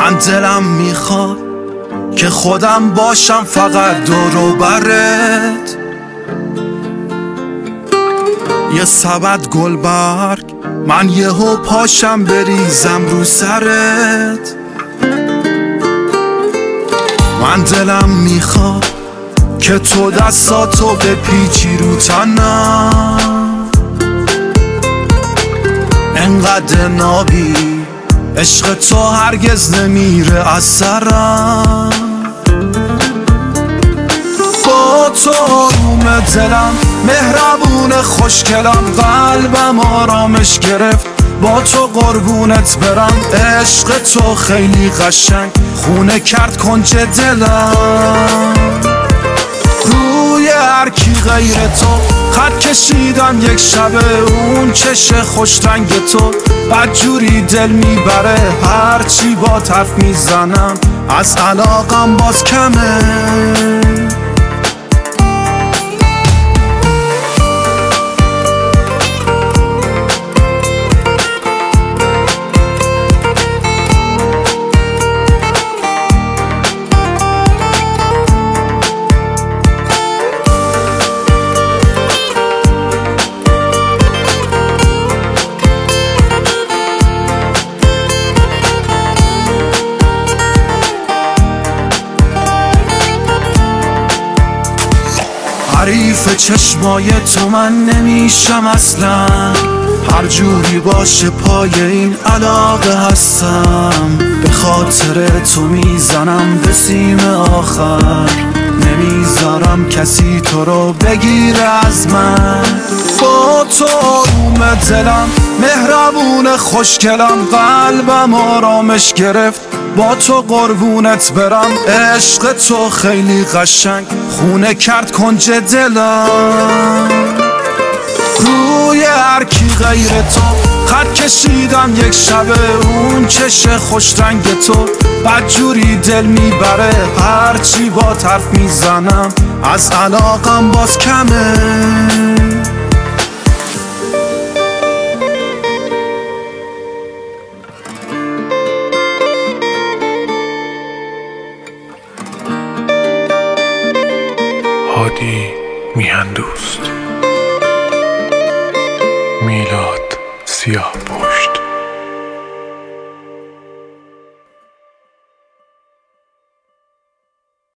من دلم میخواد که خودم باشم فقط دور و برت، یه سبد گلبرگ من یهو پاشم بریزم رو سرت. من دلم میخواد که تو دستاتو بپیچی رو تنم، انقدر نابی عشق تو هرگز نمیره از سرم. با تو آروم دلم، مهربون خوشگلم، قلبم آرامش گرفت با تو قربونت برم. عشق تو خیلی قشنگ خونه کرد کنج دلم. روی هر کی غیر تو خط کشیدم یک شبه، اون چش خوش رنگ تو بدجوری دل میبره. هرچی با حرف میزنم از علاقم باز کمه. حریف چشمای تو من نمیشم اصلا، هر جوری باشه پای این علاقه هستم. به خاطر تو میزنم به سیم آخر، نمیذارم کسی تو رو بگیره از من. با تو آروم دلم، مهربون خوشگلم، قلبم آرامش گرفت با تو قربونت برم. عشق تو خیلی قشنگ خونه کرد کنج دلم. روی هر کی غیر تو خط کشیدم یک شبه، اون چش خوش رنگ تو بدجوری دل میبره. هرچی با حرف میزنم از علاقم باز کمه. هادی میهن دوست، میلاد سیاه‌پوست.